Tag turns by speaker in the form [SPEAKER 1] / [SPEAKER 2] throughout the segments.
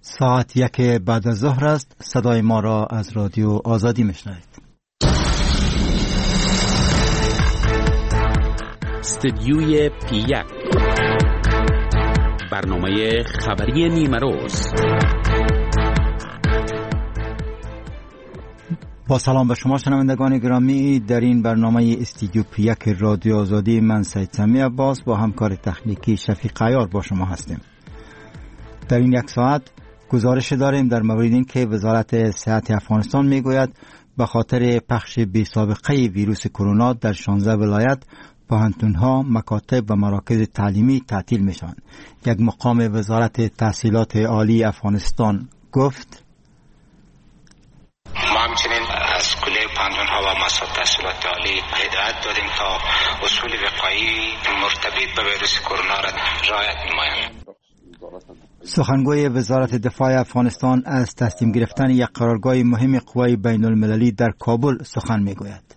[SPEAKER 1] ساعت 1 بعد از ظهر است. صدای ما را از رادیو آزادی میشنوید.
[SPEAKER 2] استدیوی P1 برنامه خبری نیمروز.
[SPEAKER 1] با سلام به شما شنوندگان گرامی، در این برنامه استودیو P1 رادیو آزادی من سید سمی عباس با همکار تکنیکی شفیق عیار با شما هستیم. در این یک ساعت گزارش داریم در مورد این که وزارت صحت افغانستان میگوید به خاطر پخش بی سابقه ویروس کرونا در 16 ولایت پوهنتون‌ها، مکاتب و مراکز تعلیمی تعطیل میشوند. یک مقام وزارت تحصیلات عالی افغانستان گفت
[SPEAKER 3] ما همچنین از کلیه پوهنتون‌ها و مؤسسات تحصیلات عالی هدایت دادیم تا اصول وقایعی مرتبط به ویروس کرونا را رعایت نمایند.
[SPEAKER 1] سخنگوی وزارت دفاع افغانستان از تصمیم گرفتن یک قرارگاه مهم قوای بین المللی در کابل سخن میگوید.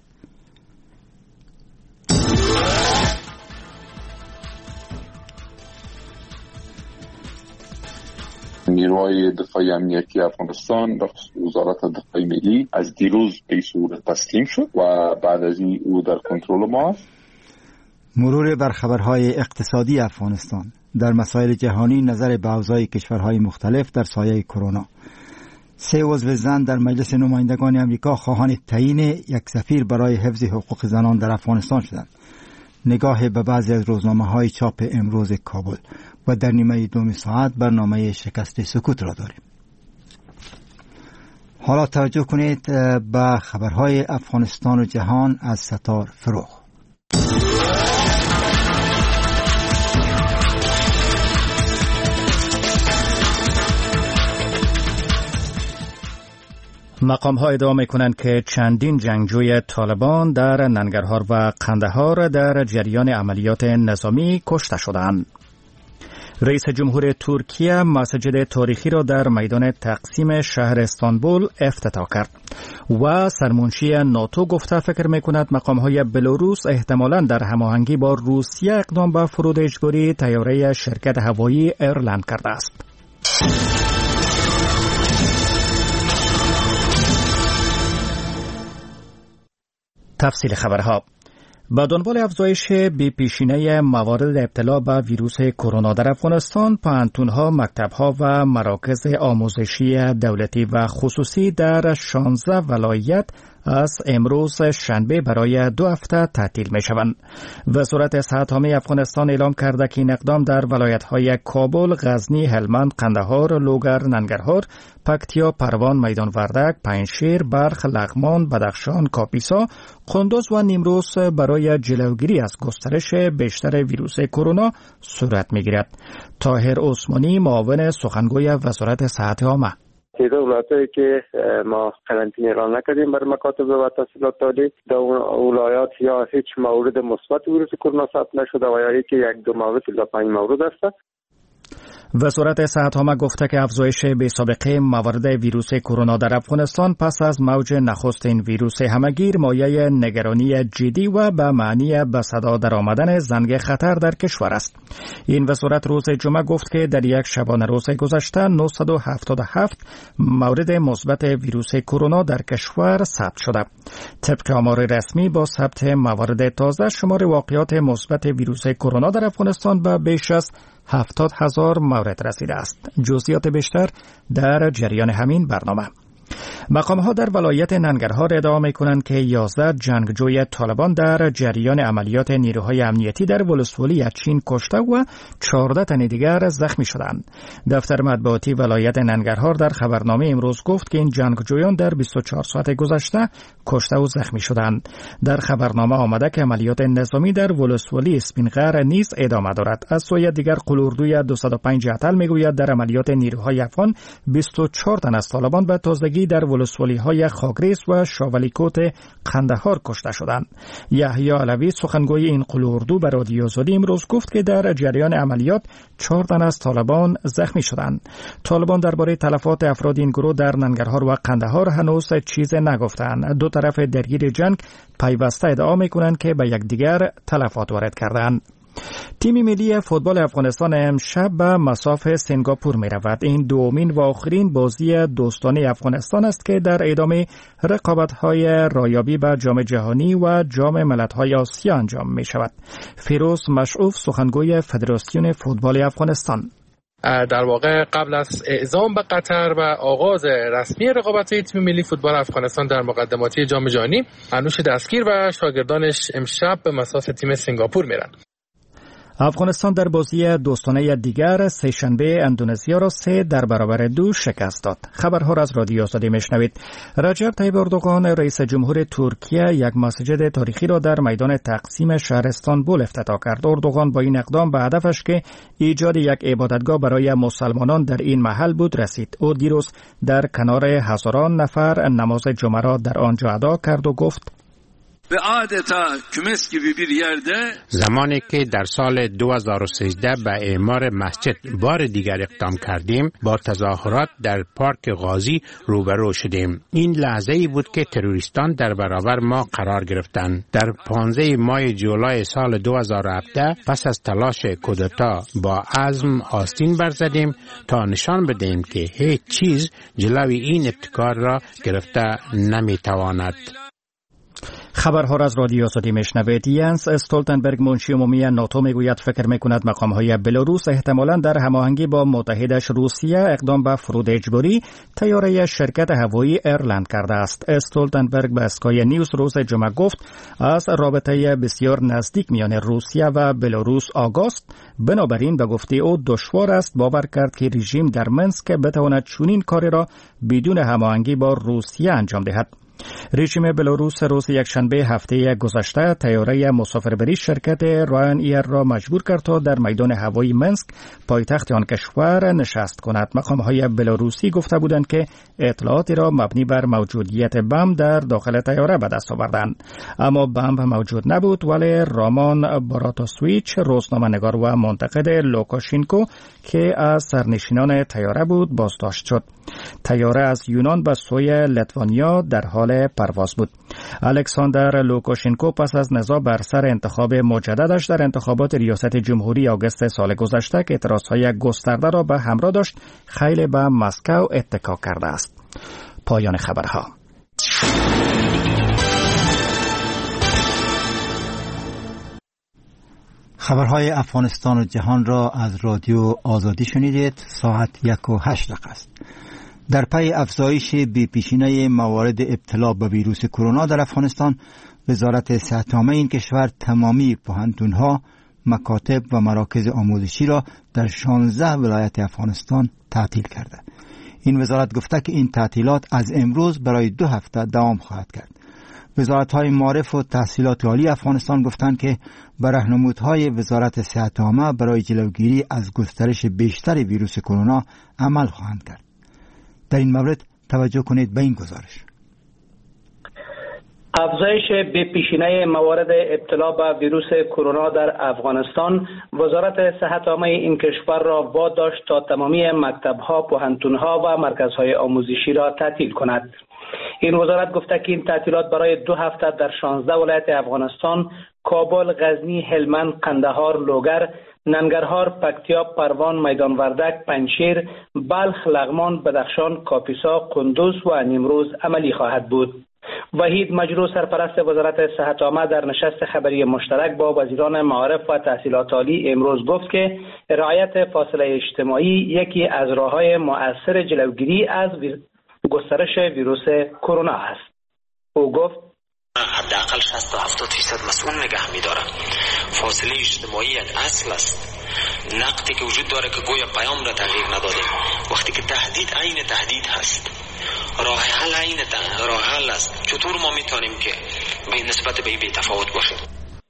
[SPEAKER 4] نیروهای دفاعی امنیتی افغانستان در وزارت دفاع ملی از دیروز به صورت تسلیم شد و بعد از این او در کنترل ما است.
[SPEAKER 1] مرور بر خبرهای اقتصادی افغانستان. در مسائل جهانی نظر به اوضاع کشورهای مختلف در سایه کرونا. 3 عضو زن در مجلس نمایندگان آمریکا خواهان تعیین یک سفیر برای حفظ حقوق زنان در افغانستان شدند. نگاه به بعضی از روزنامه‌های چاپ امروز کابل و در نیمه دوم ساعت برنامه شکست سکوت را داریم. حالا توجه کنید به خبرهای افغانستان و جهان از ستار فروغ. مقام‌ها ادعا می‌کنند که چندین جنگجوی طالبان در ننگرهار و قندهار در جریان عملیات نظامی کشته شدند. رئیس جمهور ترکیه مسجد تاریخی را در میدان تقسیم شهر استانبول افتتاح کرد و سرمنشی ناتو گفته فکر می‌کند مقام‌های بلاروس احتمالاً در هماهنگی با روسیه اقدام به فرود اجباری طیاره شرکت هوایی ایرلند کرده است. تفصیل خبرها. با دنبال افزایش بی‌پیشینه موارد ابتلا به ویروس کرونا در افغانستان، پوهنتون‌ها، مکتب‌ها و مراکز آموزشی دولتی و خصوصی در 16 ولایت از امروز شنبه برای 2 هفته تعطیل می‌شوند. وزارت صحت عامه افغانستان اعلام کرده که این اقدام در ولایت‌های کابل، غزنی، هلمند، قندهار، لوگر، ننگرهار، پکتیا، پروان، میدان وردک، پنجشیر، بلخ، لغمان، بدخشان، کاپیسا، قندوز و نیمروز برای جلوگیری از گسترش بیشتر ویروس کرونا صورت می‌گیرد. طاهر عثمانی، معاون سخنگوی وزارت صحت عامه:
[SPEAKER 5] تعداد ولایت‌هایی که ما قرنطینه اعلام نکردیم برای مکاتب و تحصیلات عالی، در اون ولایات یا هیچ مورد مثبت ویروس کرونا ثبت نشده و یا یکی 1-2 مورد الا 5 مورد است.
[SPEAKER 1] وزارت صحت عامه گفته که افزایش بی‌سابقه موارد ویروس کرونا در افغانستان پس از موج نخست این ویروس همگیر مایه نگرانی جدی و به معنی به صدا درآمدن زنگ خطر در کشور است. این وزارت روز جمعه گفت که در یک شبانه روز گذشته 977 مورد مثبت ویروس کرونا در کشور ثبت شده. طبق آمار رسمی با ثبت موارد تازه، شمار واقعات مثبت ویروس کرونا در افغانستان به بیش از 70,000 مورد رسیده است. جزئیات بیشتر در جریان همین برنامه. مقام‌ها در ولایت ننگرهار ادعا می‌کنند که 11 جنگجوی طالبان در جریان عملیات نیروهای امنیتی در ولسوالی چین کشته و 14 تن دیگر زخمی شدند. دفتر مطبوعاتی ولایت ننگرهار در خبرنامه امروز گفت که این جنگجویان در 24 ساعت گذشته کشته و زخمی شدند. در خبرنامه آمده که عملیات نظامی در ولسوالی اسپینغر نیز ادامه دارد. از سوی دیگر قلوردوی 205 اتل میگوید در عملیات نیروهای افغان 24 تن از طالبان به تازگی در ولسوالی‌های خاکریز و شاولیکوت قندهار کشته شدند. یحیی علوی سخنگوی این قلوردو به رادیو آزادی امروز گفت که در جریان عملیات 4 تن از طالبان زخمی شدند. طالبان درباره تلفات افراد این گروه در ننگرهار و قندهار هنوز چیز نگفتند. دو طرف درگیر جنگ پیوسته ادعا می‌کنند که به یکدیگر تلفات وارد کردند. تیم ملی فوتبال افغانستان امشب به مصاف سنگاپور می رود. این دومین و آخرین بازی دوستانه افغانستان است که در ادامه رقابت‌های رایابی به جام جهانی و جام ملت‌های آسیا انجام می شود. فیروز مشعوف، سخنگوی فدراسیون فوتبال افغانستان:
[SPEAKER 6] در واقع قبل از اعزام به قطر و آغاز رسمی رقابت‌های تیم ملی فوتبال افغانستان در مقدماتی جام جهانی، انوش دستگیر و شاگردانش امشب به مصاف تیم سنگاپور میرن.
[SPEAKER 1] افغانستان در بازی دوستانه دیگر سه‌شنبه اندونزیا را 3-2 شکست داد. خبرها را از رادیو آزادی میشنوید. رجب طیب اردوغان رئیس جمهور ترکیه یک مسجد تاریخی را در میدان تقسیم شهر استانبول افتتاح کرد. اردوغان با این اقدام به هدفش که ایجاد یک عبادتگاه برای مسلمانان در این محل بود رسید. او دیروز در کنار هزاران نفر نماز جمعه را در آنجا ادا کرد و گفت:
[SPEAKER 7] زمانی که در سال 2013 به اعمار مسجد بار دیگر اقدام کردیم، با تظاهرات در پارک غازی روبرو شدیم. این لحظه ای بود که تروریستان در برابر ما قرار گرفتند. در 15 ماه جولای سال 2017 پس از تلاش کودتا با عزم آستین برزدیم تا نشان بدهیم که هیچ چیز جلوی این ابتکار را گرفته نمیتواند.
[SPEAKER 1] خبرها را از رادیو آزادی میشنوید. ینس استولتنبرگ، منشی عمومی ناتو، میگوید فکر میکند مقامهای بلاروس احتمالاً در هماهنگی با متحدش روسیه اقدام به فرود اجباری طیاره شرکت هوایی ایرلند کرده است. استولتنبرگ به اسکای نیوز روز جمعه گفت از رابطه بسیار نزدیک میان روسیه و بلاروس آگاست. بنابراین به گفته او دشوار است باور کرد که رژیم در منسک بتواند چنین کاری را بدون هماهنگی با روسیه انجام دهد. رژیم بلاروس روز یکشنبه هفته گذشته طیاره مسافربری شرکت راین ایر را مجبور کرد تا در میدان هوایی منسک پایتخت آن کشور نشست کند. مقام‌های بلاروسی گفته بودند که اطلاعاتی را مبنی بر موجودیت بمب در داخل طیاره به دست آوردند، اما بمب موجود نبود. ولی رامان براتوسویچ، روزنامه‌نگار و منتقد لوکاشینکو که از سرنشینان طیاره بود، بازداشت شد. طیاره از یونان به سوی لیتوانیا در حال پرواز بود. الکساندر لوکاشینکو پس از نزاع بر سر انتخاب مجددش در انتخابات ریاست جمهوری آگوست سال گذشته که اعتراضهای گسترده را به همراه داشت، خیلی به مسکو اتکا کرده است. پایان خبرها.
[SPEAKER 8] خبرهای افغانستان و جهان را از رادیو آزادی شنیدید. ساعت 1:08 است. در پی افزایش بی‌پیشینه موارد ابتلا به ویروس کرونا در افغانستان، وزارت صحت عامه این کشور تمامی پوهنتون‌ها، مکاتب و مراکز آموزشی را در 16 ولایت افغانستان تعطیل کرده. این وزارت گفته که این تعطیلات از امروز برای 2 هفته دوام خواهد کرد. وزارت‌های معارف و تحصیلات عالی افغانستان گفتند که به راهنمودهای وزارت صحت عامه برای جلوگیری از گسترش بیشتر ویروس کرونا عمل خواهند کرد. در این مورد توجه کنید به این گزارش.
[SPEAKER 9] افزایش بی‌پیشینه موارد ابتلا به ویروس کرونا در افغانستان، وزارت صحت عامه این کشور را واداشت تا تمامی مکتب‌ها، پوهنتون‌ها و مرکزهای آموزشی را تعطیل کند. این وزارت گفته که این تعطیلات برای 2 هفته در 16 ولایت افغانستان، کابل، غزنی، هلمند، قندهار، لوگر، ننگرهار، پکتیا، پروان، میدان وردک، پنجشیر، بلخ، لغمان، بدخشان، کاپیسا، قندوز و نیمروز عملی خواهد بود. وحید مجروح، سرپرست وزارت صحت عامه، در نشست خبری مشترک با وزیران معارف و تحصیلات عالی امروز گفت که رعایت فاصله اجتماعی یکی از راه‌های مؤثر جلوگیری از گسترش ویروس کرونا است. او گفت
[SPEAKER 10] حداقل 60 تا 70% مسئول نگه می‌داره. فاصله اجتماعی یک اصل است. نقطی که وجود داره که گویا پیام را تغییر نداده. وقتی که تهدید عین تهدید هست، راه حل عین راه حل است. چطور ما میتونیم که به نسبت به این بی‌تفاوت باشیم؟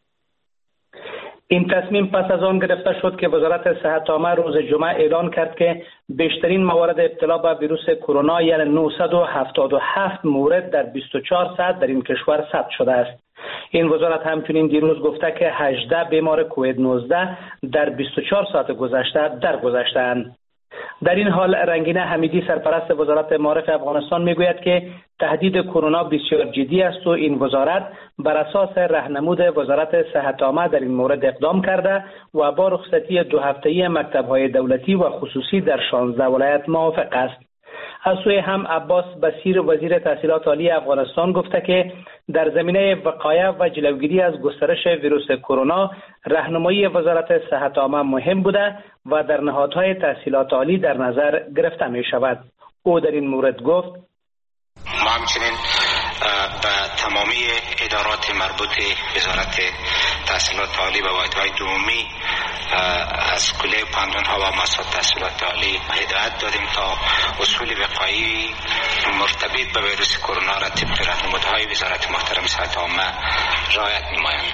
[SPEAKER 9] این تصمیم پس از آن گرفته شد که وزارت صحت عامه روز جمعه اعلان کرد که بیشترین موارد ابتلا به ویروس کرونا یعنی 977 مورد در 24 ساعت در این کشور ثبت شده است. این وزارت همچنین دیروز گفته که 18 بیمار کووید 19 در 24 ساعت گذشته درگذشتند. در این حال رنگینه حمیدی سرپرست وزارت معارف افغانستان میگوید که تهدید کرونا بسیار جدی است و این وزارت بر اساس راهنمود وزارت صحت عامه در این مورد اقدام کرده و با رخصتی 2 هفته‌ای مکتب‌های دولتی و خصوصی در 16 ولایت موافق است. از سوی هم عباس بصیر وزیر تحصیلات عالی افغانستان گفته که در زمینه وقایه و جلوگیری از گسترش ویروس کرونا راهنمایی وزارت صحت عامه مهم بوده و در نهادهای تحصیلات عالی در نظر گرفته می شود. او در این مورد گفت:
[SPEAKER 3] ما همچنین به تمامی ادارات مربوط وزارت تحصیلات عالی و واحدهای عمومی از کلیه پانتون‌ها و مؤسسات تحصیلات عالی هدایت دادیم تا اصول وقایعی مرتبط به ویروس کرونا را طبق راهنمودهای وزارت محترم صحت عامه رعایت نمایند.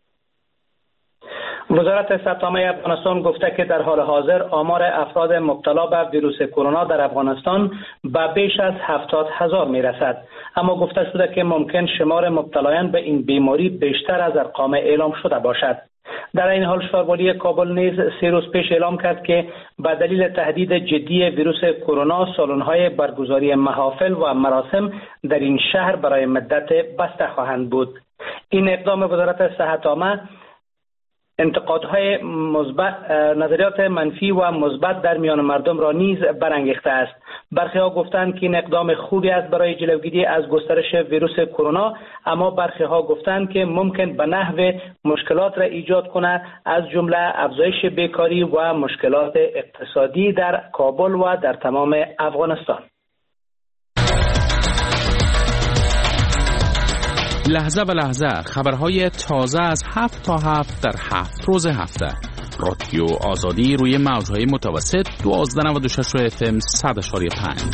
[SPEAKER 9] وزارت صحت عامه افغانستان گفته که در حال حاضر آمار افراد مبتلا به ویروس کرونا در افغانستان به بیش از 70,000 میرسد، اما گفته شده که ممکن شمار مبتلایان به این بیماری بیشتر از ارقام اعلام شده باشد. در این حال شهروالی کابل نیز 3 روز پیش اعلام کرد که به دلیل تهدید جدی ویروس کرونا سالن‌های برگزاری محافل و مراسم در این شهر برای مدت بسته خواهند بود. این اقدام وزارت صحت عامه انتقادهای مثبت، نظریات منفی و مثبت در میان مردم را نیز برانگیخته است. برخی‌ها گفتند که این اقدام خوبی است برای جلوگیری از گسترش ویروس کرونا، اما برخی‌ها گفتند که ممکن به نحو مشکلات را ایجاد کند، از جمله افزایش بیکاری و مشکلات اقتصادی در کابل و در تمام افغانستان.
[SPEAKER 2] لحظه به لحظه خبرهای تازه از 7 تا 7 در 7 روز هفته. رادیو آزادی روی موج‌های متوسط 1296 FM 100.5.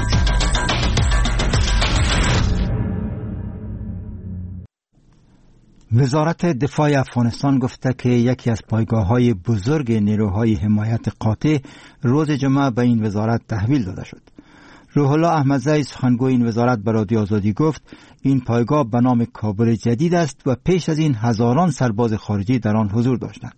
[SPEAKER 8] وزارت دفاع افغانستان گفته که یکی از پایگاه‌های بزرگ نیروهای حمایت قاطع روز جمعه به این وزارت تحویل داده شد. روح الله احمدزی سخنگوی این وزارت به رادیو آزادی گفت این پایگاه به نام کابل جدید است و پیش از این هزاران سرباز خارجی در آن حضور داشتند.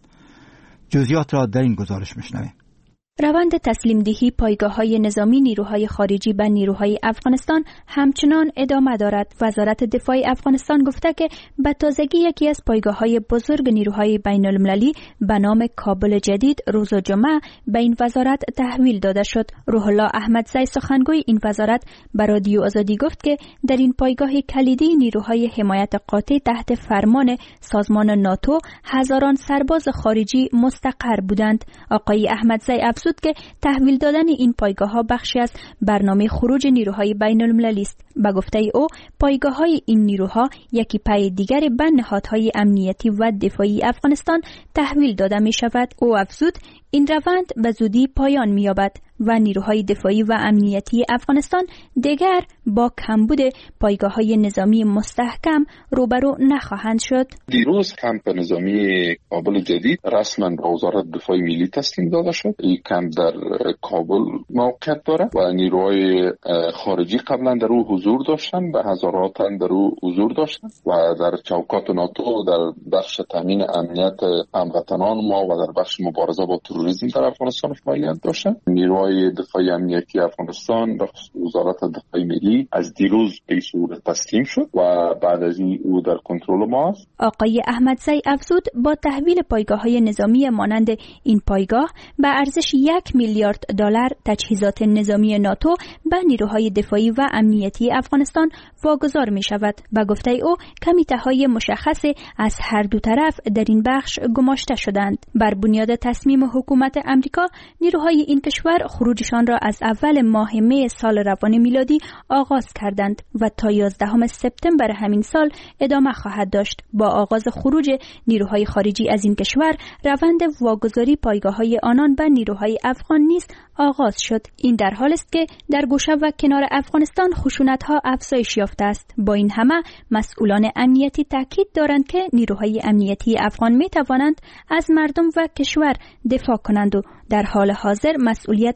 [SPEAKER 8] جزئیات را در این گزارش میشنویم.
[SPEAKER 11] روند تسلیم دهی پایگاه‌های نظامی نیروهای خارجی به نیروهای افغانستان همچنان ادامه دارد. وزارت دفاع افغانستان گفته که به تازگی یکی از پایگاه‌های بزرگ نیروهای بین‌المللی به نام کابل جدید روز جمعه به این وزارت تحویل داده شد. روح الله احمدزی سخنگوی این وزارت به رادیو آزادی گفت که در این پایگاه کلیدی نیروهای حمایت قاطع تحت فرمان سازمان ناتو هزاران سرباز خارجی مستقر بودند. آقای احمدزی افزود که تحویل دادن این پایگاه‌ها بخشی از برنامه خروج نیروهای بین‌المللی است. به گفته او پایگاه‌های این نیروها یکی پای دیگر به نهادهای امنیتی و دفاعی افغانستان تحویل داده می شود. او افزود این روند به زودی پایان می یابد و نیروهای دفاعی و امنیتی افغانستان دیگر با کمبود پایگاه‌های نظامی مستحکم روبرو نخواهند شد.
[SPEAKER 4] دیروز کمپ نظامی کابل جدید رسما به وزارت دفاع ملی تسلیم داده شد. این کمپ در کابل موقعیت دارد و نیروهای خارجی قبلا در او حضور داشتند، به هزاران تن در او حضور داشتند و در چوکات ناتو در بخش تامین امنیت هموطنان ما و در بخش مبارزه با تروریسم در افغانستان فعالیت داشتند. نیروهای دفاع امنیتی افغانستان وزارت دفاع ملی از دیروز به صورت تسلیم شد و بعد از این او در کنترل ما است.
[SPEAKER 11] آقای احمدزی افزود با تحویل پایگاه‌های نظامی مانند این پایگاه به ارزش 1 میلیارد دلار تجهیزات نظامی ناتو به نیروهای دفاعی و امنیتی افغانستان واگذار می شود. به گفته او کمیته‌های مشخص از هر دو طرف در این بخش گماشته شدند. بر بنیاد تصمیم حکومت امریکا نیروهای این کشور خروجشان را از اول ماه می سال روان میلادی آغاز کردند و تا 11 سپتامبر همین سال ادامه خواهد داشت. با آغاز خروج نیروهای خارجی از این کشور روند واگذاری پایگاه‌های آنان به نیروهای افغان نیز آغاز شد. این در حال است که در گوشه و کنار افغانستان خشونت‌ها افزایش یافته است. با این همه مسئولان امنیتی تاکید دارند که نیروهای امنیتی افغان می توانند از مردم و کشور دفاع کنند و در حال حاضر مسئولیت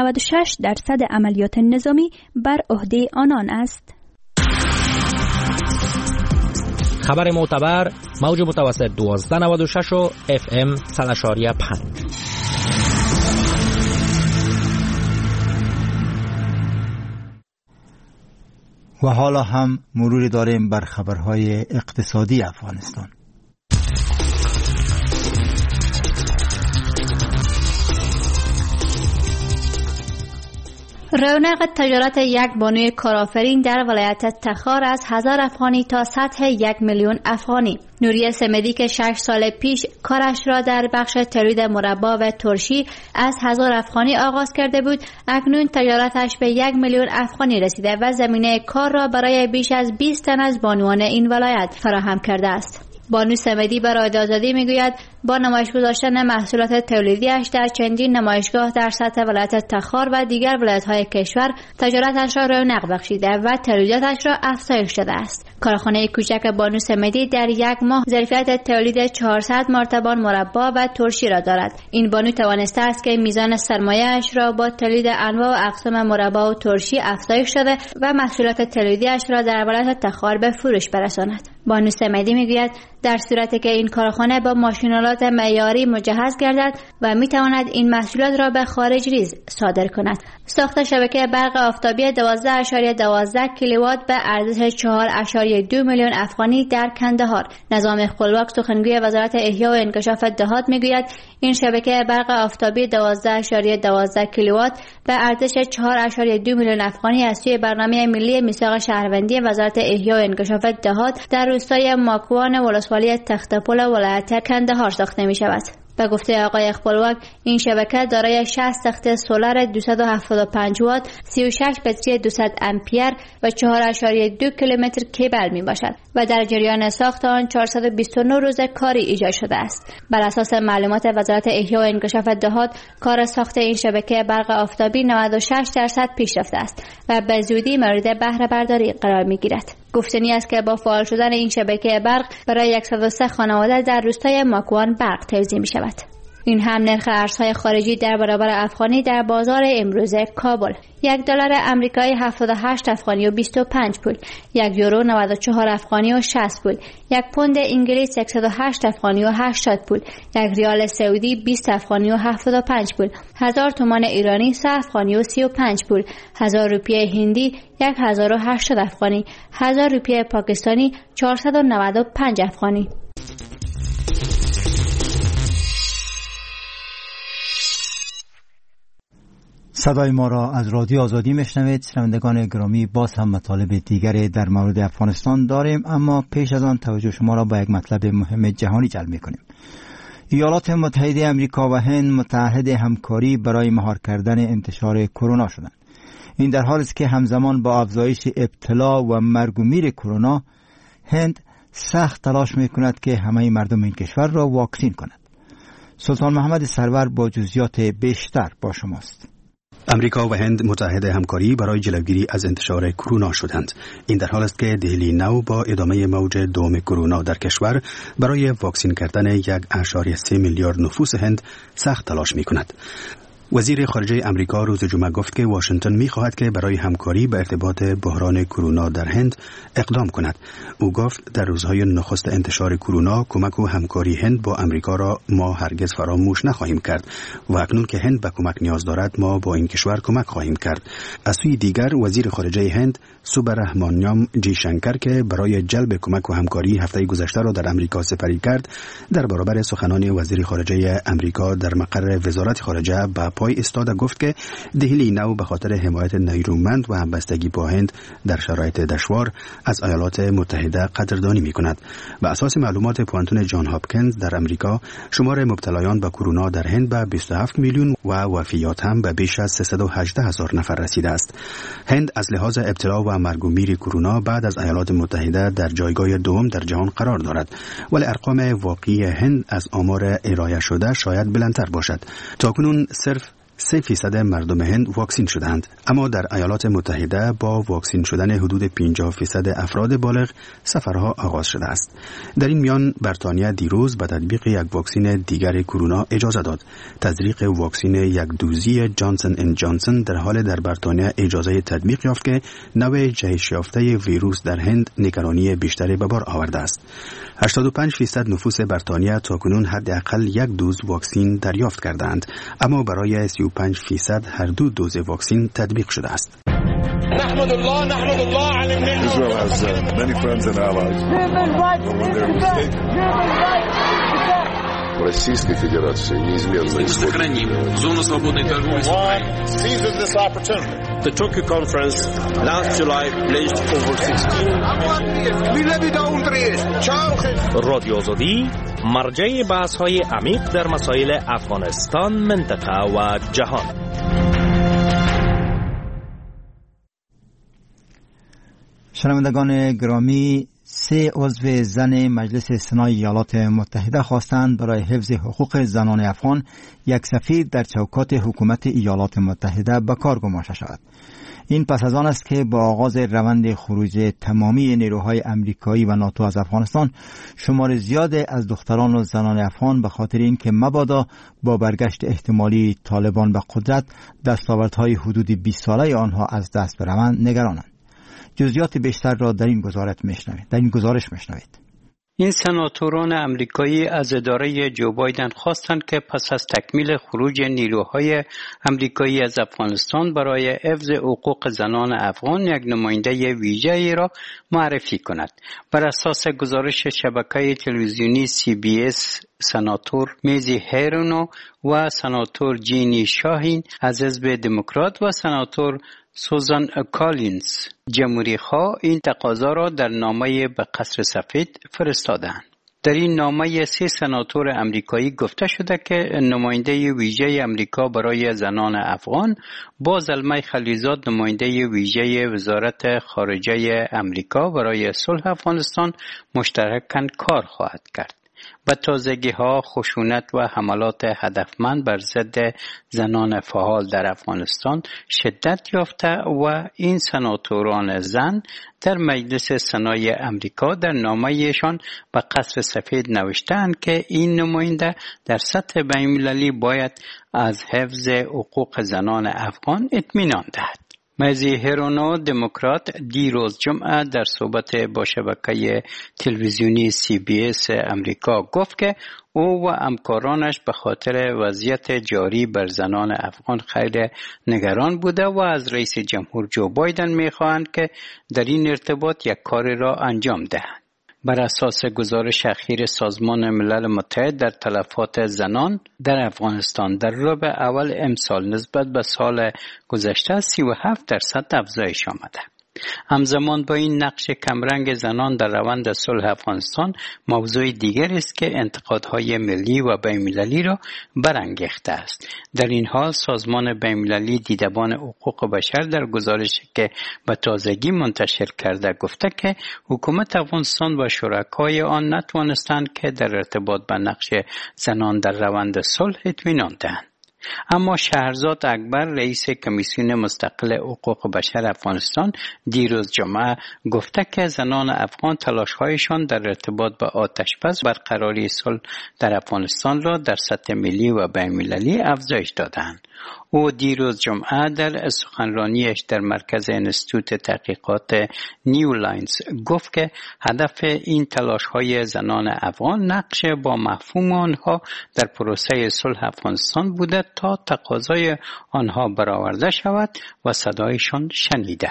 [SPEAKER 11] 96% عملیات نظامی بر عهده آنان است.
[SPEAKER 12] خبر معتبر موج متوسط 1296 و FM 100.5.
[SPEAKER 8] و حالا هم مروری داریم بر خبرهای اقتصادی افغانستان.
[SPEAKER 13] رونق تجارت یک بانوی کارآفرین در ولایت تخار از 1000 افغانی تا سطح 1 میلیون افغانی. نوریه سمدی که 6 سال پیش کارش را در بخش تولید مربا و ترشی از 1000 افغانی آغاز کرده بود، اکنون تجارتش به 1 میلیون افغانی رسیده و زمینه کار را برای بیش از 20 تن از بانوان این ولایت فراهم کرده است. بانو سمدی به رادیو آزادی میگوید با نمایش گذاشتن محصولات تولیدیش در چندین نمایشگاه در سطح ولایت تخار و دیگر ولایت‌های کشور تجارتش را رونق بخشیده و تولیداتش را افزایش داده است. کارخانه کوچک بانو سمدی در یک ماه ظرفیت تولید 400 مرتبان مربا و ترشی را دارد. این بانو توانسته است که میزان سرمایه‌اش را با تولید انواع و اقسام مربا و ترشی افزایش داده و محصولات تولیدیش را در ولایت تخار به فروش برساند. بانو سمدی میگوید در صورتی که این کارخانه با ماشین‌آلات معیاری مجهز گردد و میتواند این محصولات را به خارج نیز صادر کند. ساخت شبکه برق آفتابی 12.12 کیلووات به ارزش 4.2 میلیون افغانی در کندهار. نظام خپلواک سخنگوی وزارت احیا و انکشاف دهات میگوید این شبکه برق آفتابی 12.12 کیلووات به ارزش 4.2 میلیون افغانی از سوی برنامه ملی میثاق شهروندی وزارت احیا و انکشاف دهات در روستای ماکوان ولسوالی تخت‌پل ولایت کندهار ساخته می شود. به گفته آقای خپلواک این شبکه دارای 60 تخت سولار 275 وات، 36 بطری 200 امپیر و 4.2 کیلومتر کیبل می باشد و در جریان ساخت آن 429 روز کاری ایجاد شده است. بر اساس معلومات وزارت احیا و انکشاف دهات کار ساخت این شبکه برق آفتابی 96% پیش رفته است و به زودی مورد بهره برداری قرار می گیرد. گفتنی است که با فعال شدن این شبکه برق برای 103 خانواده در روستای ماکوان برق توزیع می شود. این هم نرخ ارزهای خارجی در برابر افغانی در بازار امروز کابل: $1 آمریکایی 78 افغانی و 25 پول، $1 یورو 94 افغانی و 60 پول، $1 پوند انگلیس 108 افغانی و 80 پول، $1 ریال سعودی 20 افغانی و 75 پول، 1000 تومان ایرانی 3 افغانی و 35 پول، 1000 روپیه هندی 1080 افغانی، 1000 روپیه پاکستانی 495 افغانی.
[SPEAKER 8] صدای ما را از رادیو آزادی میشنوید. شنوندگان گرامی، باز هم مطالب دیگری در مورد افغانستان داریم، اما پیش از آن توجه شما را به یک مطلب مهم جهانی جلب میکنیم. ایالات متحده آمریکا و هند متعهد همکاری برای مهار کردن انتشار کرونا شدند. این در حالی است که همزمان با افزایش ابتلا و مرگ و میر کرونا، هند سخت تلاش میکند که همه مردم این کشور را واکسین کند. سلطان محمد سرور با جزئیات بیشتر با شماست.
[SPEAKER 14] امریکا و هند متحد همکاری برای جلوگیری از انتشار کرونا شدند. این در حال است که دهلی نو با ادامه موج دوم کرونا در کشور برای واکسین کردن 1.3 میلیارد نفوس هند سخت تلاش می‌کند. وزیر خارجه امریکا روز جمعه گفت که واشنگتن می‌خواهد که برای همکاری به ارتباط بحران کرونا در هند اقدام کند. او گفت در روزهای نخست انتشار کرونا کمک و همکاری هند با امریکا را ما هرگز فراموش نخواهیم کرد و اکنون که هند به کمک نیاز دارد ما با این کشور کمک خواهیم کرد. از سوی دیگر وزیر خارجه هند سوبرهمانیام جی شنکر که برای جلب کمک و همکاری هفته گذشته را در امریکا سپری کرد، در برابر سخنان وزیر خارجه امریکا در مقر وزارت خارجه به پای استاد گفت که دهلی نو به خاطر حمایت نیرومند و همبستگی با هند در شرایط دشوار از ایالات متحده قدردانی می‌کند. بر اساس معلومات پوانتون جان هاپکینز در امریکا، شمار مبتلایان به کرونا در هند به 27 میلیون و وفیات هم به بیش از 318,000 نفر رسیده است. هند از لحاظ ابتلا و مرگ و میر کرونا بعد از ایالات متحده در جایگاه دوم در جهان قرار دارد، ولی ارقام واقعی هند از آمار ارائه شده شاید بلندتر باشد. تاکنون صرف 3% مردم هند واکسین شدند، اما در ایالات متحده با واکسین شدن حدود 50% افراد بالغ سفرها آغاز شده است. در این میان بریتانیا دیروز به تطبیق یک واکسین دیگر کرونا اجازه داد. تزریق واکسین یک دوزی جانسن اند جانسن در حال در بریتانیا اجازه تطبیق یافت که نوع جهش یافته ویروس در هند نگرانی بیشتری به بار آورده است. 85% نفوس بریتانیا تاکنون حداقل یک دوز واکسین دریافت کردند، اما برای 35% هر دو دوز واکسین تطبیق شده است.
[SPEAKER 15] نحمد الله على النعمة. Israel has many friends and allies. Российской Федерации неизменно
[SPEAKER 16] сохраним зону свободной торговли с Украиной.
[SPEAKER 17] The Tokyo conference last July pledged over 16.
[SPEAKER 12] رادیو آزادی مرجع بحث‌های عمیق در مسائل افغانستان، منطقه و جهان.
[SPEAKER 8] شنوندگان گرامی، 3 عضو زن مجلس سنای ایالات متحده خواستند برای حفظ حقوق زنان افغان یک سفیر در چوکات حکومت ایالات متحده به کار گماشته شود. این پس از آن است که با آغاز روند خروج تمامی نیروهای امریکایی و ناتو از افغانستان، شمار زیاد از دختران و زنان افغان به خاطر اینکه مبادا با برگشت احتمالی طالبان به قدرت دستاوردهای حدود 20 ساله آنها از دست بروند نگرانند. جزئیات بیشتر را در این گزارش میشنوید.
[SPEAKER 18] این سناتوران امریکایی از اداره جو بایدن خواستند که پس از تکمیل خروج نیروهای امریکایی از افغانستان برای حفظ حقوق زنان افغان یک نماینده ویژه‌ای را معرفی کند. بر اساس گزارش شبکه تلویزیونی CBS، سناتور میزی هیرونو و سناتور جینی شاهین از حزب دموکرات و سناتور سوزان کالینز جمهوری خواه این تقاضا را در نامه به قصر سفید فرستادند. در این نامه 3 سناتور امریکایی گفته شده که نماینده ویژه امریکا برای زنان افغان با زلمه خلیزاد نماینده ویژه وزارت خارجه امریکا برای صلح افغانستان مشترکاً کار خواهد کرد. به تازگی‌ها خشونت و حملات هدفمند بر ضد زنان فعال در افغانستان شدت یافته و این سناتوران زن در مجلس سنای امریکا در نامه‌شان به قصر سفید نوشتند که این نماینده در سطح بین‌المللی باید از حفظ حقوق زنان افغان اطمینان دهد. میزی هیرونو دموکرات دیروز جمعه در صحبت با شبکه تلویزیونی CBS امریکا گفت که او و همکارانش به خاطر وضعیت جاری بر زنان افغان خیلی نگران بوده و از رئیس جمهور جو بایدن می‌خواهند که در این ارتباط یک کاری را انجام دهند. بر اساس گزارش اخیر سازمان ملل متحد در تلفات زنان در افغانستان در ربع اول امسال نسبت به سال گذشته 37% افزایش آمده. همزمان با این نقش کمرنگ زنان در روند صلح افغانستان، موضوع دیگر است که انتقادهای ملی و بین‌المللی را برانگیخته است. در این حال سازمان بین‌المللی دیدبان حقوق بشر در گزارشی که به تازگی منتشر کرده گفته که حکومت افغانستان و شرکای آن نتوانستند که در ارتباط به نقش زنان در روند صلح اطمینان دهند. اما شهرزاد اکبر رئیس کمیسیون مستقل حقوق بشر افغانستان دیروز جمعه گفته که زنان افغان تلاش‌هایشان در ارتباط با آتش‌بس برقراری صلح در افغانستان را در سطح ملی و بین‌المللی افزایش دادند. او دیروز جمعه در سخنرانیش در مرکز انستیتوت تحقیقات نیو لاینز گفت که هدف این تلاش‌های زنان افغان نقش با مفهوم آنها در پروسه صلح افغانستان بوده تا تقاضای آنها برآورده شود و صدایشان شنیده.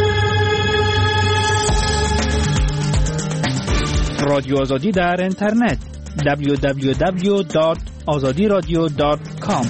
[SPEAKER 1] رادیو آزادی در اینترنت www.azadiradio.com.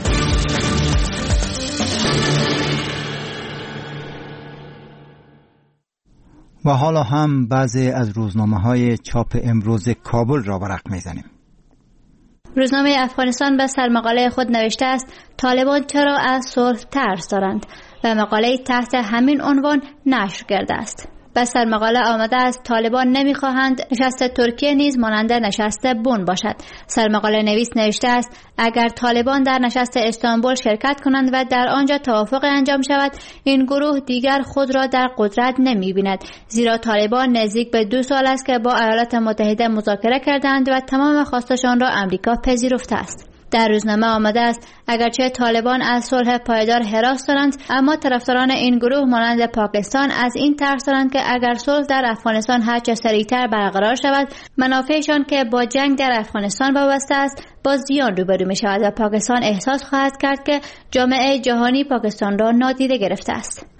[SPEAKER 8] و حالا هم بعضی از روزنامه‌های چاپ امروز کابل را ورق می‌زنیم.
[SPEAKER 13] روزنامه افغانستان به سرمقاله خود نوشته است طالبان چرا از صلح ترس دارند و مقاله تحت همین عنوان نشر کرده است. به سرمقاله آمده است طالبان نمیخواهند نشست ترکیه نیز مانند نشست بن باشد. سرمقاله نویس نوشته است اگر طالبان در نشست استانبول شرکت کنند و در آنجا توافق انجام شود، این گروه دیگر خود را در قدرت نمی‌بیند، زیرا طالبان نزدیک به 2 سال است که با ایالات متحده مذاکره کردند و تمام خواستشان را امریکا پذیرفته است. در روزنامه آمده است اگرچه طالبان از صلح پایدار هراس دارند، اما طرفداران این گروه مانند پاکستان از این ترس دارند که اگر صلح در افغانستان هرچه سریعتر برقرار شود، منافعشان که با جنگ در افغانستان وابسته است با زیان روبرو می شود و پاکستان احساس خواهد کرد که جامعه جهانی پاکستان را نادیده گرفته است.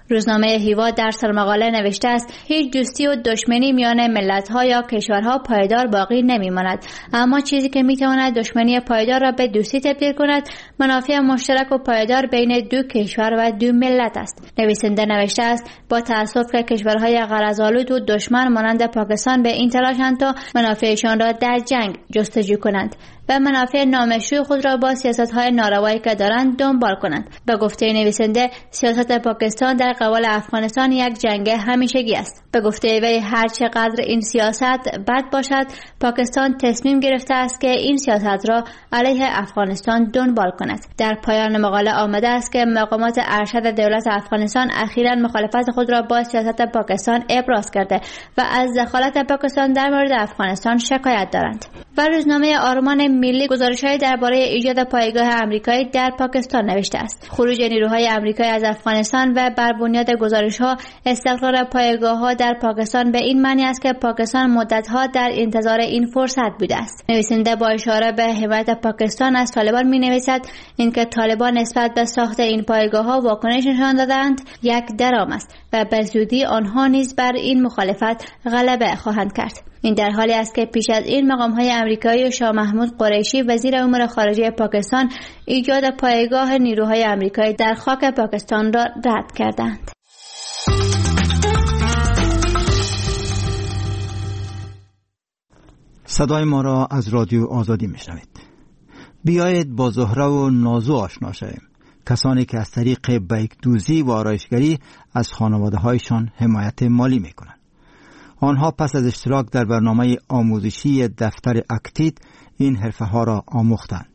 [SPEAKER 13] روزنامه هیوا در سرمقاله نوشته است هیچ دوستی و دشمنی میان ملت‌ها یا کشورها پایدار باقی نمی‌ماند، اما چیزی که می‌تواند دشمنی پایدار را به دوستی تبدیل کند منافع مشترک و پایدار بین دو کشور و دو ملت است. نویسنده نوشته است با تأسف که کشورهای غرض‌آلود و دشمن مانند پاکستان به این تلاشند تا منافعشان را در جنگ جستجو کنند و منافع نامشروع خود را با سیاست‌های ناروایی که دارند دنبال کنند. به گفته نویسنده سیاست پاکستان در قبال افغانستان یک جنگ همیشگی است. به گفته وی هر چقدر این سیاست بد باشد پاکستان تصمیم گرفته است که این سیاست را علیه افغانستان دنبال کند. در پایان مقاله آمده است که مقامات ارشد دولت افغانستان اخیراً مخالفت خود را با سیاست پاکستان ابراز کرده و از دخالت پاکستان در مورد افغانستان شکایت دارند. و روزنامه آرمان ملی گزارش‌های درباره ایجاد پایگاه آمریکایی در پاکستان نوشته است. خروج نیروهای آمریکایی از افغانستان و بر بنیاد گزارش‌ها استقرار پایگاه‌ها در پاکستان به این معنی است که پاکستان مدت‌ها در انتظار این فرصت بوده است. نویسنده با اشاره به حمایت پاکستان از طالبان می‌نویسد اینکه طالبان نسبت به ساخت این پایگاه‌ها واکنش نشان دادند یک درام است و به زودی آنها نیز بر این مخالفت غلبه خواهند کرد. این در حالی است که پیش از این مقام‌های آمریکایی و شاه محمود قریشی وزیر امور خارجه پاکستان ایجاد پایگاه نیروهای آمریکایی در خاک پاکستان را رد کردند.
[SPEAKER 8] صدای ما را از رادیو آزادی میشنوید. بیایید با زهره و نازو آشنا شویم، کسانی که از طریق بیک‌دوزی و آرایشگری از خانواده‌هایشان حمایت مالی میکنند. آنها پس از اشتراک در برنامه آموزشی دفتر اکتید این حرفه‌ها را آموختند.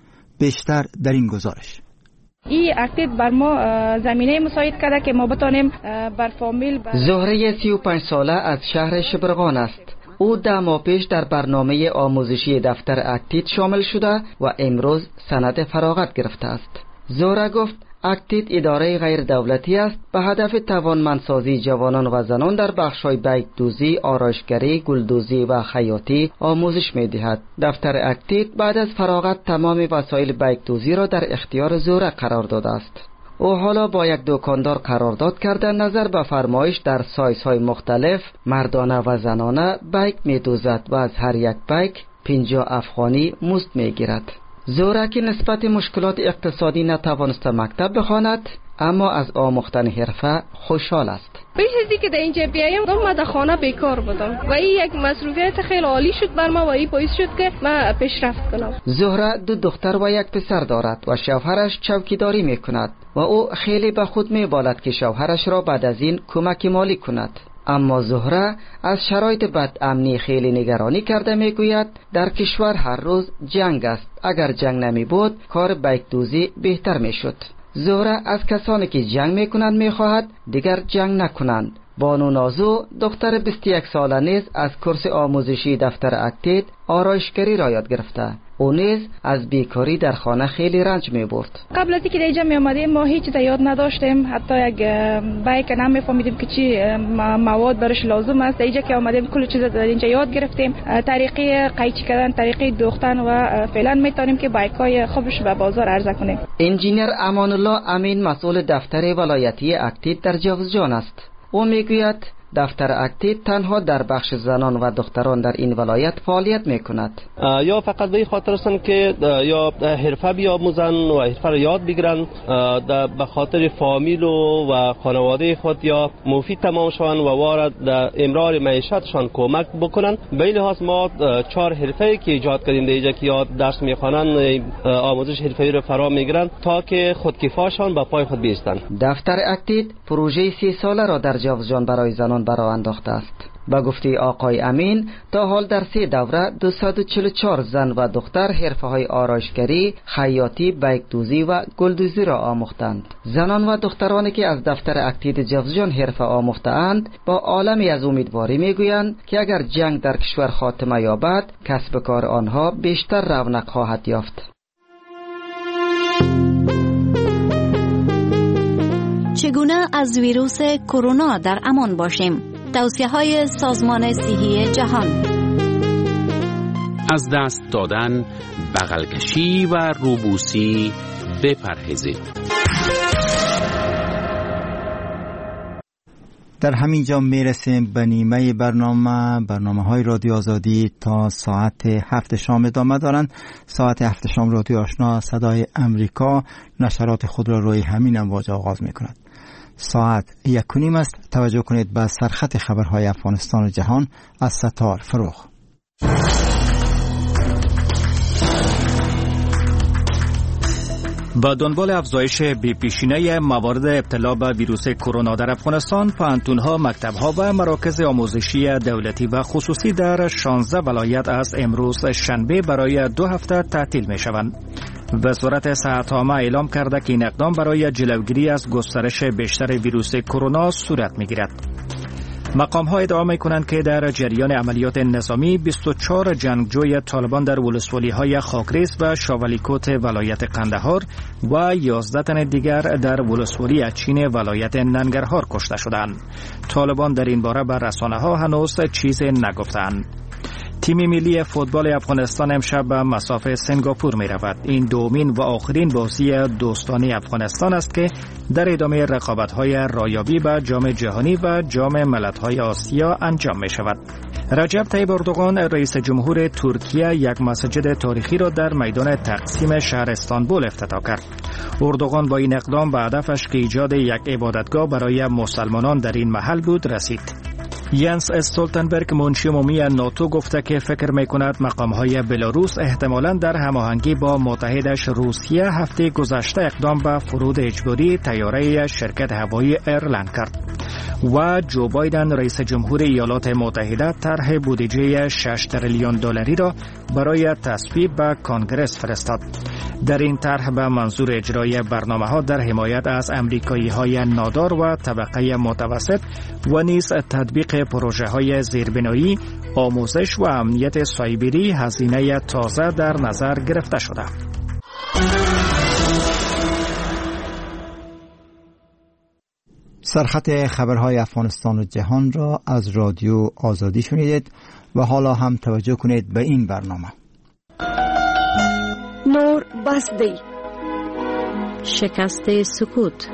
[SPEAKER 8] بیشتر در این گزارش.
[SPEAKER 19] این اکتید بر ما زمینه مساعد کرده که ما بتانیم بر فامیل.
[SPEAKER 20] زهره 35 ساله از شهر شبرغان است. او 10 ماه پیش در برنامه آموزشی دفتر اکتید شامل شده و امروز سند فراغت گرفته است. زهره گفت اکتید اداره غیر دولتی است به هدف توانمندسازی جوانان و زنان در بخش‌های بیک‌دوزی، آرایشگری، گلدوزی و خیاطی آموزش می‌دهد. دفتر اکتید بعد از فراغت تمام وسایل بیک‌دوزی را در اختیار زهره قرار داده است. او حالا با یک دکاندار قرارداد کرده نظر به فرمایش در سایزهای مختلف مردانه و زنانه بیک می‌دوزد و از هر یک بیک 50 افغانی مزد می‌گیرد. زهره که نسبت مشکلات اقتصادی نتوانسته مکتب بخواند اما از آموختن حرفه خوشحال است.
[SPEAKER 19] پیش از اینکه در اینجا بیایم من در خانه بیکار بودم و این یک مسئولیت خیلی عالی شد بر ما و این باعث شد که من پیشرفت کنم.
[SPEAKER 20] زهره 2 دختر و 1 پسر دارد و شوهرش چوکیداری میکند و او خیلی به خود میبالد که شوهرش را بعد از این کمک مالی کند. اما زهره از شرایط بدامنی خیلی نگرانی کرده میگوید در کشور هر روز جنگ است. اگر جنگ نمی بود کار بیک‌دوزی بهتر میشد. زهره از کسانی که جنگ میکنند میخواهد دیگر جنگ نکنند. بانو نازو دختر 21 ساله نیز از کورس آموزشی دفتر اکتید آرایشگری را یاد گرفته. او نیز از بیکاری در خانه خیلی رنج می برد.
[SPEAKER 19] قبل از اینکه اینجا می آمدیم ما هیچ چیز یاد نداشتیم، حتی یک بیک نمیفهمیدیم که چی مواد برش لازم است. اینجا که آمدیم کل چیز در اینجا یاد گرفتیم، طریقه قیچی کردن، طریقه دوختن و فعلا میتونیم که بیکای خوبش به بازار عرضه کنیم.
[SPEAKER 20] انجینیر امان الله امین مسئول دفتر ولایتی اکتید در جوزجان است. او میگوید دفتر اکتید تنها در بخش زنان و دختران در این ولایت فعالیت میکند.
[SPEAKER 21] یا فقط به خاطر هستند که یا حرفه بیاموزن و حرفه را یاد بگیرن به خاطر فامیل و خانواده خود یا مفید تمام شوند و وارد در امرار معیشتشان کمک بکنن. به این لحاظ ما 4 حرفه که ایجاد کردیم اینجا که یا درس میخوانن آموزش حرفه‌ای را فرا میگیرن تا که خودکفاشان به پای خود بیستن.
[SPEAKER 20] دفتر اکتید پروژه 30 ساله را در جوزجان برای زنان برای انداخته است. با گفته آقای امین تا حال در 3 دوره 244 زن و دختر حرفه‌های آرایشگری، خیاطی، بیک‌دوزی و گلدوزی را آموختند. زنان و دخترانی که از دفتر اکتید جوزجان حرفه آموخته‌اند با عالمی از امیدواری میگویند که اگر جنگ در کشور خاتمه یابد کسب کار آنها بیشتر رونق خواهد یافت.
[SPEAKER 22] چگونه از ویروس کرونا در امان باشیم؟ توصیه‌های سازمان صحی جهان.
[SPEAKER 2] از دست دادن، بغل کشی و روبوسی بپرهیزید.
[SPEAKER 8] در همین جا میرسیم به نیمه برنامه های رادیو آزادی تا ساعت 7 شام ادامه دارند. ساعت 7 شام رادیو آشنا صدای امریکا نشرات خود را روی همین امواج آغاز می کند. ساعت 1:30 است. توجه کنید به سرخط خبرهای افغانستان و جهان از ستار فروغ.
[SPEAKER 1] با دنبال افزایش بی‌پیشینه موارد ابتلا به ویروس کرونا در افغانستان، پوهنتون‌ها، مکتب‌ها و مراکز آموزشی دولتی و خصوصی در 16 ولایت از امروز شنبه برای 2 هفته تعطیل می‌شوند. وزارت صحت‌عامه اعلام کرده که این اقدام برای جلوگیری از گسترش بیشتر ویروس کرونا صورت می‌گیرد. مقام‌ها ادعا می‌کنند که در جریان عملیات نظامی 24 جنگجوی طالبان در ولسوالی‌های خاکریز و شاولیکوت ولایت قندهار و 11 تن دیگر در ولسوالی اچین ولایت ننگرهار کشته شدند. طالبان در این باره به رسانه‌ها هنوز چیزی نگفتند. تیم ملی فوتبال افغانستان امشب به مسافه سنگاپور می رود. این دومین و آخرین بازی دوستانه افغانستان است که در ادامه رقابت‌های رایابی به جام جهانی و جام ملت‌های آسیا انجام می شود. رجب طیب اردوغان رئیس جمهور ترکیه یک مسجد تاریخی را در میدان تقسیم شهر استانبول افتتاح کرد. اردوغان با این اقدام به هدفش که ایجاد یک عبادتگاه برای مسلمانان در این محل بود رسید. ینس استولتنبرگ منشی عمومی ناتو گفته که فکر می‌کند مقام‌های بلاروس احتمالاً در هماهنگی با متحدش روسیه هفته گذشته اقدام به فرود اجباری طیاره شرکت هوایی ایرلند کرد. و جو بایدن رئیس جمهور ایالات متحده طرح بودجه 6 تریلیون دلاری را برای تصویب به کنگره فرستاد. در این طرح به منظور اجرای برنامه‌ها در حمایت از امریکایی‌های نادار و طبقه متوسط و نیز تطبیق پروژه‌های زیربنایی، آموزش و امنیت سایبری هزینه تازه در نظر گرفته شده.
[SPEAKER 8] سرخط خبرهای افغانستان و جهان را از رادیو آزادی شنیدید و حالا هم توجه کنید به این برنامه.
[SPEAKER 22] نور بسدی، شکست سکوت.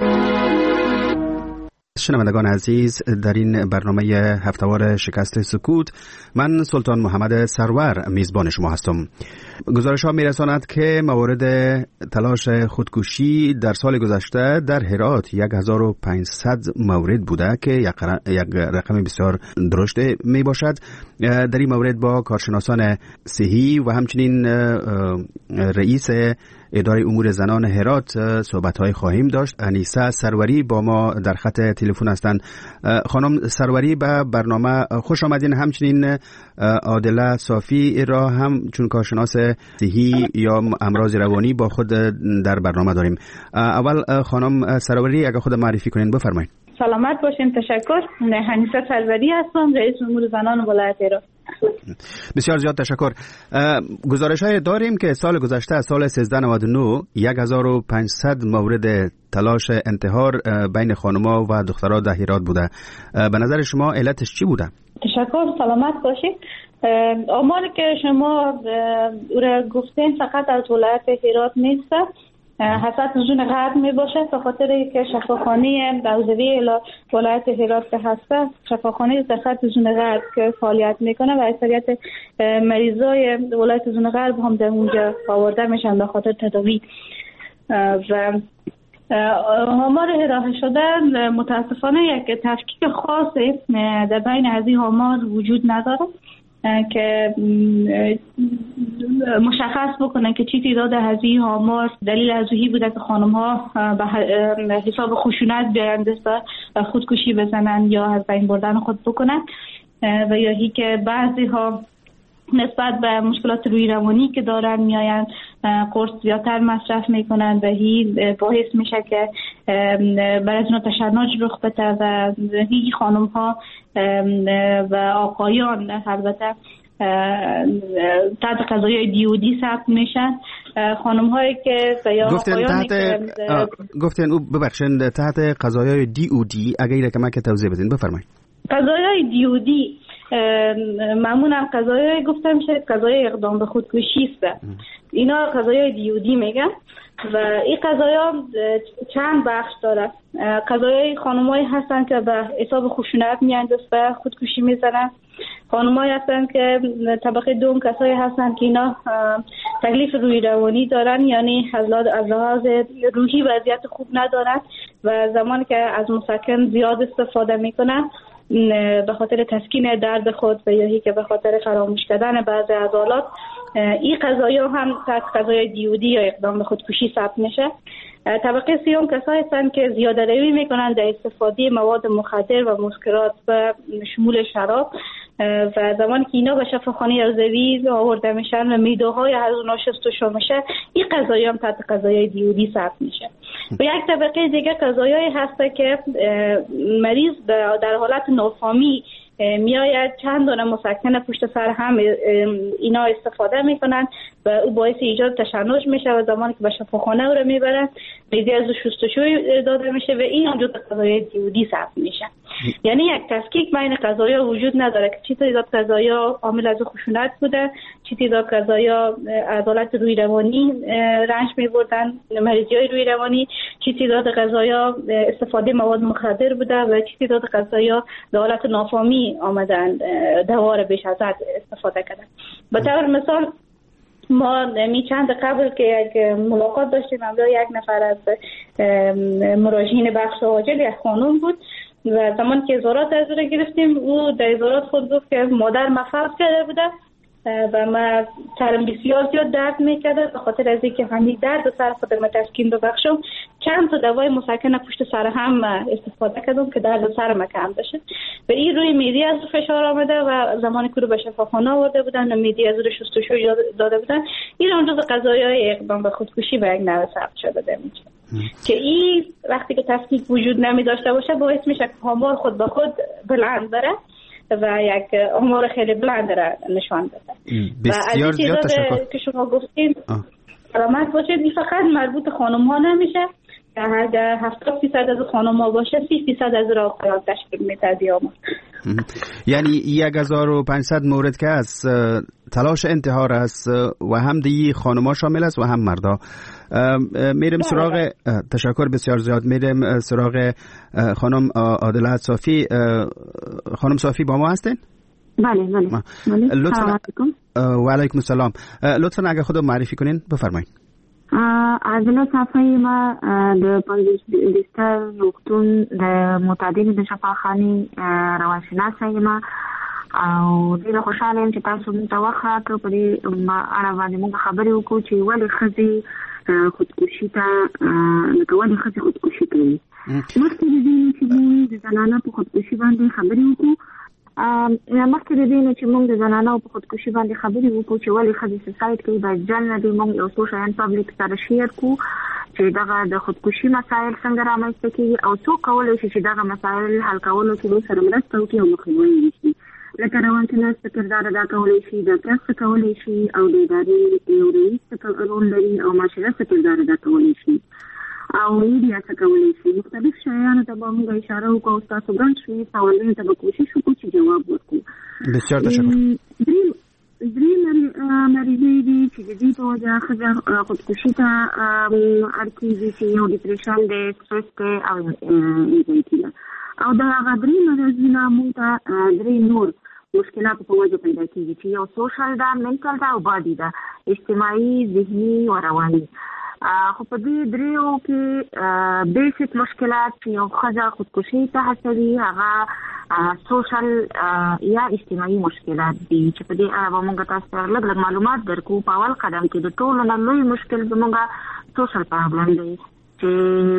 [SPEAKER 14] شنوندگان عزیز، در این برنامه هفتهوار شکست سکوت من سلطان محمد سرور میزبان شما هستم. گزارش ها میرساند که موارد تلاش خودکشی در سال گذشته در هرات 1500 مورد بوده که یک رقم بسیار درشت می باشد. در این مورد با کارشناسان صحی و همچنین رئیس اداره امور زنان هرات صحبت‌های خواهیم داشت. انیسه سروری با ما در خط تلفن هستند. خانم سروری به برنامه خوش آمدین. همچنین عادله صافی را هم چون کارشناس صحی یا امراض روانی با خود در برنامه داریم. اول خانم سروری اگر خود معرفی کنین بفرمایید.
[SPEAKER 5] سلامت باشین. تشکر. انیسه سروری هستم، رئیس امور زنان ولایت هرات.
[SPEAKER 14] بسیار زیاد تشکر. گزارش های داریم که سال گذشته سال 1399 1500 مورد تلاش انتحار بین خانم‌ها و دخترها در هرات بوده. به نظر شما علتش چی بوده؟
[SPEAKER 5] تشکر. سلامت باشید. آماری که شما او گفتین فقط از ولایت هرات نیست، حسد زون غرب می باشه، به خاطر که شفاخانه حوزوی ولایت هرات که هسته شفاخانه در خط زون غرب که فعالیت میکنه و اکثریت مریضای ولایت زون غرب هم در اونجا آورده میشن به خاطر تداوی. و آمار ارائه شده متاسفانه یک تفکیک خاصی در بین از این آمار وجود نداره که مشخص بکنه که چی تعداد از این آمار دلیل عضویی بوده که خانم ها به حساب خشونت بیایند و خودکشی بزنن یا از بین بردن خود بکنن و یا هی که بعضی ها نسبت به مشکلات روی روانی که دارن میاین قرص زیادتر مصرف میکنن و هی باعث میشه که برای اونا تشنج رخ بده و هی خانم ها و آقایان البته تحت قضایای دیودی ثبت میشن. خانم هایی که یا آقایانی که
[SPEAKER 14] گفتن ببخشید تحت قضایای دیودی اگر کمک توضیح بدین بفرمایید.
[SPEAKER 5] قضایای دیودی معمولا قضایای گفته میشه قضای اقدام به خودکشی است. اینا قضایای دیودی میگن و این قضایا چند بخش داره. قضایای خانمایی هستن که به حساب خشونت میان دست به خودکشی میزنن. خانمایی هستن که طبقه دوم کسایی هستن که اینا تکلیف روی روانی دارن، یعنی از لحاظ روحی وضعیت خوب ندارن و زمانی که از مسکن زیاد استفاده میکنن به خاطر تسکین درد خود و یا که به خاطر فراموش کردن بعضی عضلات، این قضایا هم تحت قضای دیودی یا اقدام به خودکشی ثبت میشه. طبقه سوم کسایی هستند که زیاده روی میکنن در استفاده مواد مخدر و مسکرات و شمول شراب و زمانی که اینا به شفاخانه عضوی آورده میشن و میدوهای از اونها شستشو میشه، این قضایی هم تحت قضایای دیودی ثبت میشه. و یک طبقه دیگه قضایایی هسته که مریض در حالت نافهمی میآید چند دانه مسکن پشت سر هم اینا استفاده میکنن و او باعث ایجاد تشنج میشه و زمانی که به شفاخانه او رو میبرن میدی از شستشوی داده میشه و این اونجا قضایای دیودی ثبت میشه. یعنی یک تفکیک بین قضایا وجود نداره که چی تعداد قضایا عامل از خشونت بوده، چی تعداد قضایا از حالت روی روانی رنج میبردن، مریضیای روی روانی، چی تعداد قضایا استفاده مواد مخدر بوده و چی تعداد قضایا در حالت نافهمی آمدن دوار بیش از حد استفاده کردن. به طور مثال ما چند قبل که یک ملاقات داشتیم، همراه یک نفر از مراجعین بخش عاجل یک خانم بود و زمان که ازارات از رو گرفتیم، او در ازارات خود گفت که مادر مفرد کرده بوده و ما سرم بسیار زیاد درد میکرده به خاطر از اینکه همین درد سر خودم تسکین ببخشم چند تا دوای مسکن پشت سر هم استفاده کردم که درد سرم کم بشه و این روی معده از فشار آمده و زمانی که رو به شفاخانه آورده بودن و معده از رو شستشو داده بودن، این اونجا قضایای اقدام به خودکشی به یک نوع ثبت شده میشه که این وقتی که تفکیک وجود نمی داشته باشه باعث میشه که آمار خود به خود بلند بره و یک آمار خیلی بلند را نشان بده.
[SPEAKER 14] بسیار زیاد تشکر
[SPEAKER 5] که شما گفتید سلامت باشید. این فقط مربوط خانم ها نمیشه، اگر 70% از خانم ها باشه 30% از آقایان تشکیل میده دیامون.
[SPEAKER 14] یعنی 1500 مورد که از تلاش انتحار است و هم دی خانم ها شامل است و هم مردا. میرم سراغ تشکر بسیار زیاد. میرم سراغ خانم عادله صافی. خانم صافی با ما هستین؟
[SPEAKER 6] بله
[SPEAKER 14] لطفاً. و علیکم السلام. لطفاً اگه خودم معرفی کنین بفرمایید.
[SPEAKER 6] عادله صافی ما د پنځه روغتون د معتدل د شفاخانې روانشناسه یم او ډېره خوشحاله یم چې تاسو موږ ته وخت راکړو په دې اړه باندې موږ خبرې وکړو چې ولې ښځې خودکشي ته لکه ولې ښځې خودکشي کوي. مخکې د دې نه چې موږ د زنانه په خودکشي باندې خبرې وکړو مخکې د دې نه چې موږ د زنانو په خودکشي باندې خبرې وکړو چې ولې ښځې سوسایډ کوي باید جنرالي موږ یو څو شیان پبلیک سره شیر کړو چې دغه د خودکشي مسایل څنګه رامنځته کېږي او څوک کولی شي چې دغه مسایل حل کولو کې دوی سره مرسته وکړي او مخنیوی وشي. لکه روانشناس څه کردار ادا کولی شي، ډاکټر څه کولی شي او د ادارې یو رئیس څه رول لري او معاشره څه کردار ادا کولی شي او میډیا څه کولی شي. مختلف شیانو ته به موږ اشاره وکړو او ستاسو ګڼ شمېر سوالونو ته به کوشش وکړو چې جواب ورکړو.
[SPEAKER 14] بسیار تشکر.
[SPEAKER 6] درې مریضۍ دي چې د دې په وجه ښځه خودکشي ته اړ کېږي چې یو ډپریشن دی، سټرس دی او انزایټي ده او د هغه درې مرضونه موږ ته درې نور مشکلاتو په وجه پیدا کېږي چې یو سوشل ده، منټل ده او باډي ده، اجتماعي، ذهني او رواني. خو په دې دریو کې بیسیک مشکلات چې یو ښځه خودکشي ته هڅوي هغه سوشل یا اجتماعي مشکلات دي چې په دې اړه به موږ تاسو ته لږ معلومات درکو. په اول قدم کې د ټولو نه لوی مشکل زموږ سوشل پرابلم دی چې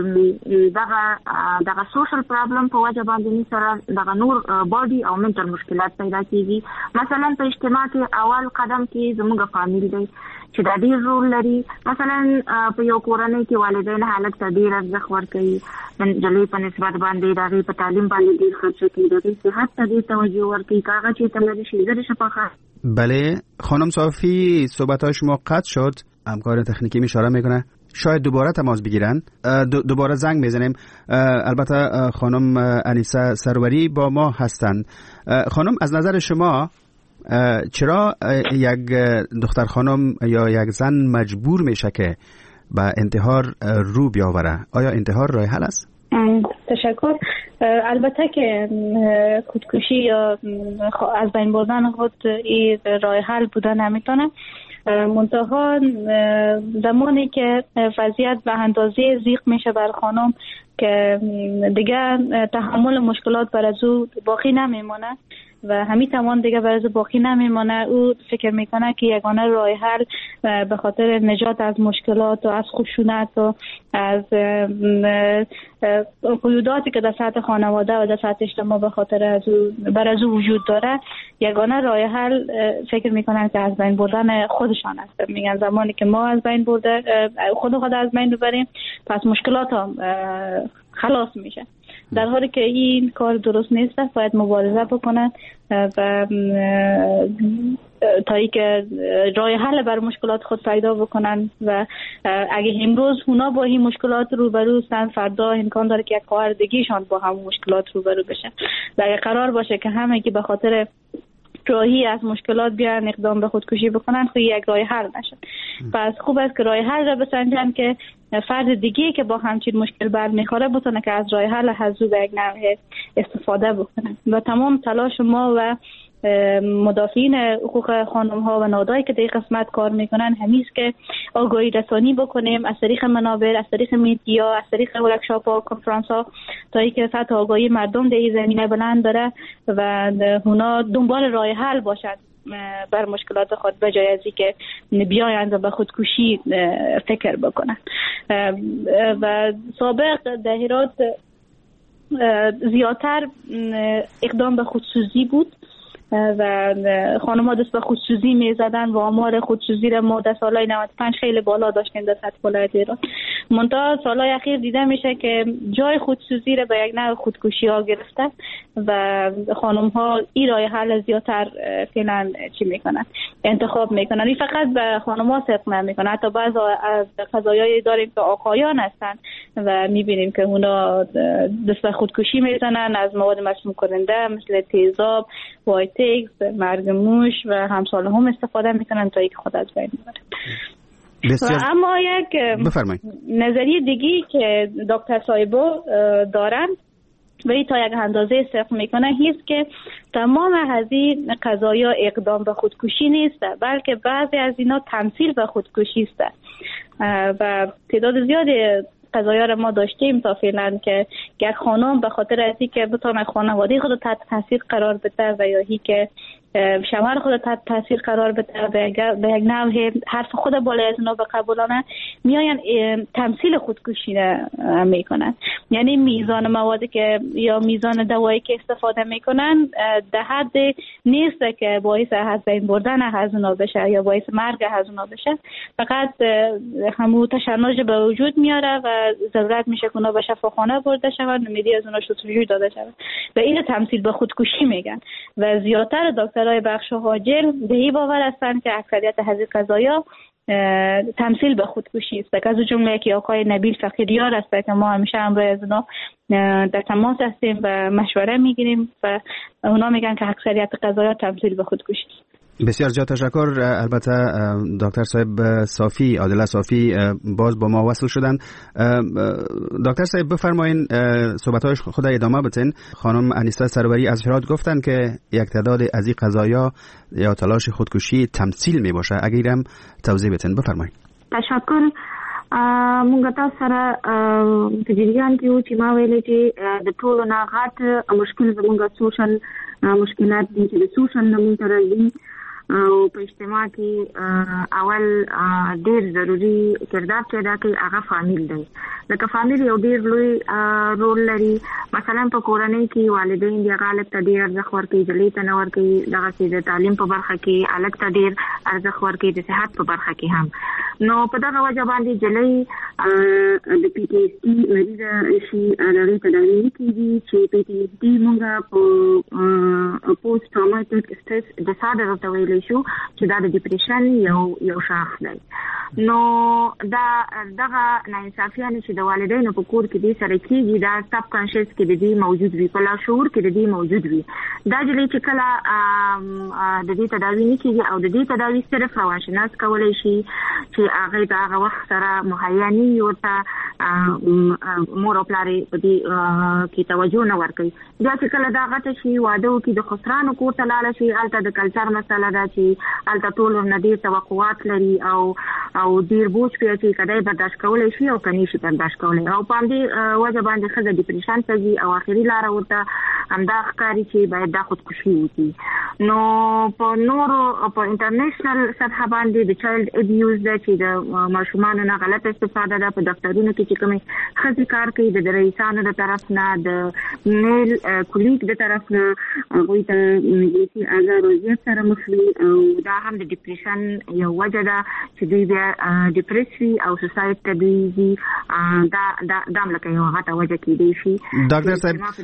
[SPEAKER 6] دغه سوشل پرابلم په وجه باندې سره دغه نور باډي او منټل مشکلات پیدا کېږي. مثلا په اجتماع کې اول قدم کې زموږ فامیل دی چې دا ډېر رول لري. مثلا په یو کورنۍ کې والدین هلک ته ډېر ارزښت ورکوي، نجلۍ په نسبت باندې د هغې په تعلیم باندې ډېر خرچه کوي، د هغې صحت ته ډېر توجه ورکوي که هغه چېرته لري شي زر شفاخانه.
[SPEAKER 14] بله خانم صافی صحبت‌های شما قطع شد. همکار تکنیکی اشاره میکنه شاید دوباره تماس بگیرن، دوباره زنگ میزنیم. البته خانم انیسه سروری با ما هستند. خانم، از نظر شما چرا یک دختر خانم یا یک زن مجبور میشه که به انتحار رو بیاوره؟ آیا انتحار راه حل است؟
[SPEAKER 5] تشکر. البته که خودکشی یا از بین بردن خود این راه حل بودن نمیتونه، منتها زمانی که وضعیت به اندازه ضیق میشه بر خانم که دیگه تحمل مشکلات بر از او باقی نمیمونه و همین توان دیگه برای باقی نمیمانه، او فکر میکنه که یگانه راه حل به خاطر نجات از مشکلات و از خشونت و از قیوداتی که در سطح خانواده و در سطح اجتماع به خاطر از او وجود داره، یگانه راه حل فکر میکنن که از بین بردن خودشان است. میگن زمانی که ما از بین برده خود از بین ببریم، پس مشکلات هم خلاص میشه. در حالی که این کار درست نیست، باید مبارزه بکنن و تا اینکه راه حل بر مشکلات خود پیدا بکنن و اگه امروز اونا با این مشکلات روبرو هستن، فردا امکان داره که یک خواهر دیگه‌شان با همون مشکلات روبرو بشه و اگه قرار باشه که همه که به خاطر راهی از مشکلات بیان اقدام به خودکشی بکنن، خب یک راه حل نشه. پس خوب است که راه حل را بسنجن که فرد دیگه که با همچین مشکل برمیخوره بتونه که از راه حل هزو به یک نوع استفاده بکنه و تمام تلاش ما و مدافعین حقوق خانم ها و نهادهایی که در قسمت کار میکنن همیشه که آگاهی رسانی بکنیم از طریق منابر، از طریق میدیا، از طریق ورکشاپ ها، کنفرانس ها، تا اینکه سطح آگاهی مردم در این زمینه بلند داره و اونا دنبال راه حل باشد بر مشکلات خود، به جای از اینکه بیایند و به خودکشی فکر بکنن. و سابق در هرات زیادتر اقدام به خودسوزی بود و خانم ها دست به خودسوزی می زدن و آمار خودسوزی را ما در سالهای 95 خیلی بالا داشتیم در سطح ولایت ایران. منتها سالهای اخیر دیده میشه که جای خودسوزی را به یک نوع خودکشی ها گرفته و خانم ها این راه حل زیادتر فعلا چی میکنن؟ انتخاب میکنن. این فقط به خانم ها صدق نمیکنه، حتی بعض از قضایایی داریم که آقایان هستن و میبینیم که اونا دست به خودکشی میزنن از مواد مسموم کننده مثل تیزاب، وایتکس، مرگ موش و همساله هم استفاده میکنن تا اینکه خود از بین ببره. اما یک نظریه دیگی که دکتر صایبو دارن و این تا یک اندازه صرف میکنه هیست که تمام از این قضایا اقدام به خودکشی نیست، بلکه بعضی از اینا تمثیل به خودکشی است و تعداد زیادی قضایا را ما داشتیم تا فعلا که یک خانم به خاطر از اینکه بتونه خانواده خود تحت تاثیر قرار بده و یا که شوهر خود تحت تاثیر قرار بده به یک نوع حرف خود بالای از اونا بقبولانه، میاین تمثیل خودکشی میکنن. یعنی میزان موادی که یا میزان دوایی که استفاده میکنن در حد نیست که باعث از بین بردن از اونا بشه یا باعث مرگ از اونا بشه، فقط همون تشنج به وجود میاره و ضرورت میشه که اونا به شفاخانه برده شوند، امیدی از اونا شستشوی داده شود و این تمثیل به خودکشی میگن. و زیادتر دکترای بخش حاجل به این باور هستند که اکثریت هذه قضایا تمثیل به خودکشی است. که از جمله که آقای نبیل فقیریار است که ما همیشه همراه از اونا در تماس هستیم و مشوره میگیریم و اونا میگن که اکثریت قضایا تمثیل به خودکشی است.
[SPEAKER 14] بسیار زیاد تشکر. البته دکتر صاحب صافی، عادله صافی باز با ما وصل شدن. دکتر صاحب بفرمایین صحبت‌های خود ادامه بدین. خانم انیسه سروری از هرات گفتن که یک تعداد از این قضایا یا تلاش خودکشی تمثیل می باشه. اگرم توضیح بدین بفرمایین.
[SPEAKER 6] تشکر. مونږ تاسو سره په جریان کې و چې ما ویلې چې د ټولو نه غټ مشکل زموږ سوشل مشکلات دي چې د سوشل نه مونږ راځي او په اجتماع کې اول ډېر ضروری کردار چې ادا کوي هغه فامیل دی. لکه فامیل یو ډېر لوی رول لري. مثلا په کورنۍ کې والدین دی غالب ته ډېر ارزښت ورکوي، جلۍ ته نه ورکوي، دغسې د تعلیم په برخه کې هلک ته ډېر ارزښت ورکوي، د صحت په برخه کې هم. نو په دغه وجه باندې جلۍ د پی ټي ایس ډي مریضه شي، هغې تداوي نه کېږي چې پی ټي ایس ډي مونږ په پوسټ ټراوماټیک سټریس ډسارډر ورته ویلی شو چې دا د ډپریشن یو شاخص دی. نو دغه ناانصافیانه چې د والدینو په کور کې دې سره کېږي دا سب کانشس کې د دې موجود وي، په لاشعور کې د دې موجود وي. دا جلې چې کله د دې تداوی نه کېږي او د دې تداوی صرف روانشناس کولی شي چې هغه د هغه وخت سره مهیا نه وي، ورته مور او پلار په دې کې توجه نه ورکوي. بیا چې کله دا غټه شي واده وکړي د خسرانو کور ته لاړه شي، هلته د کلچر مسله ده چې هلته ټول ورنه ډېر توقعات لري او ډېر بوج پرې چې کدی برداشت کولی شي او که نه شي برداشت کولی، او په همدې وجه باندې ښځه ډپریشن ته ځي او اخري لاره ورته همدا ښکاري چې باید دا خودکشي وکړي. نو په نورو په انټرنیشنل سطحه باندې د چایلډ ابیوز ده چې د ماشومانو نه غلط استفاده ده په دفترونو کې چې کومې ښځې کار کوي د رئیسانو د طرف نه، د میل کولیګ د طرف نه هغوی ته جنسي آزار وضعیت سره مخ وي، او دا هم د ډپریشن یو وجه ده چې دوی بیا ډپریس وي او سوسایډ ته دوی ځي. دا هم لکه یوه غټه وجه کېدی شي.
[SPEAKER 14] ډاکټر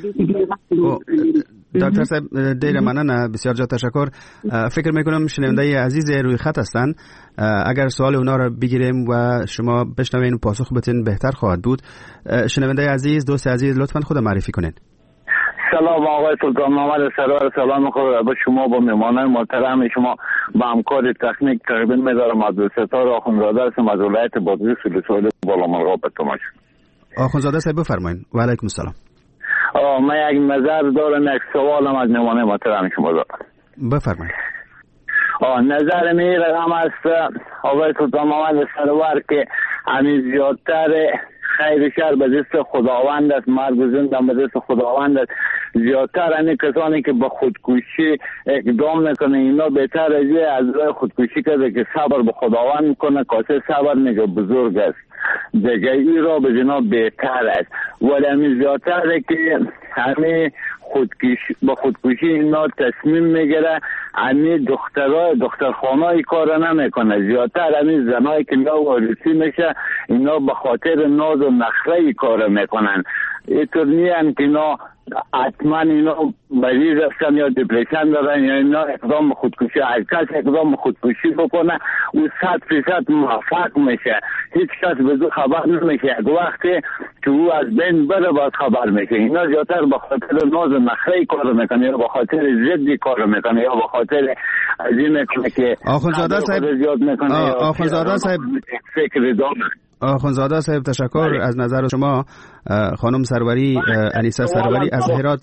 [SPEAKER 14] صاحب ډیره مننه، بسیار جا تشکر. فکر میکنم شنونده عزیز روی خط هستند، اگر سوال اونا را بگیریم و شما بشنوین و پاسخ بدین بهتر خواهد بود. شنونده عزیز، دوست عزیز، لطفاً خود معرفی کنین.
[SPEAKER 7] سلام آقای سلطان محمد سرور، سلام خود به شما، با مهمانان محترم شما، با همکار تکنیک تقریبا می‌دارم عبدالستار آخوندزاده هستم از ولایت بادغیس سویل بالا مرغاب تماش.
[SPEAKER 14] آخوندزاده صاحب بفرمایید. و علیکم السلام.
[SPEAKER 7] من یک نظر دارم، یک سوالم از مهمانان محترم شما دارم.
[SPEAKER 14] بفرمایید.
[SPEAKER 7] نظر می رقم است آقای سلطان محمد سرور که همین زیادتر خیر شر به دست خداوند است، مرگ و زندگی به دست خداوند است. زیادتر همین کسانی که به خودکشی اقدام نکنه اینا بهتر از راه خودکشی کرده که صبر به خداوند میکنه، کاسه صبر میگه بزرگ است دیگه، این را به جناب بهتر است. ولی همین زیادتره که همین با خودکشی اینا تصمیم میگیره، همین دخترخانه‌ای کار نمیکنه، زیادتر همین زنایی که لاوارثی میشه اینا به خاطر ناز و نخره کار میکنن. اینطور نیست که اینا حتما اینا مریض هستن یا دپریشن دارن یا اینا اقدام به خودکشی. هر کس اقدام به خودکشی بکنه او 100% موفق میشه، هیچ کس به دو خبر نمیشه. یک وقتی که او از بین بره باید خبر میشه. اینا زیادتر به خاطر ناز و نخره کار میکنه یا به خاطر ضدی کار میکنه یا به خاطر از این میکنه که
[SPEAKER 14] آخوندزاده صاحب
[SPEAKER 7] زیاد میکنه.
[SPEAKER 14] آخوندزاده صاحب
[SPEAKER 7] فکر داره.
[SPEAKER 14] آخوندزاده صاحب تشکر از نظر شما. خانم سروری، انیسه سروری از هرات.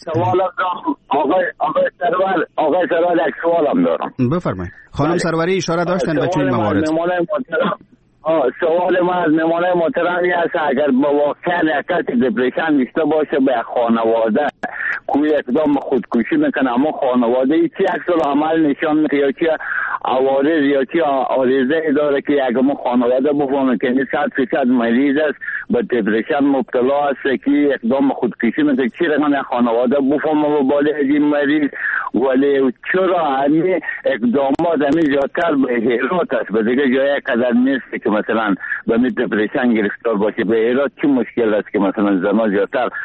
[SPEAKER 7] آقای سرور یک سوالم دارم.
[SPEAKER 14] بفرمایید. خانم سروری اشاره داشتن به چنین موارد.
[SPEAKER 7] سوال من از مهمانان محترمی است اگر با واقعا حرکت دپریشن داشته باشه به خانواده کوی اقدام خودکشی میکنه، اما خانواده ای چی عکس عمل نشان میده یا چی عوارض یا چی آرزه داره که اگر ما خانواده بفهمه که این 100% مریض است به دپریشن مبتلا است که اقدام خودکشی میکنه، چی رقم خانواده بفهمه و بالای این مریض. ولی چرا همین اقدامات همین زیادتر به هرات است، به دیگه جای قدر نیست که مثلا به دپریشن گرفتار باشه. به هرات چی مشکل است که مثلا زمان زیادتر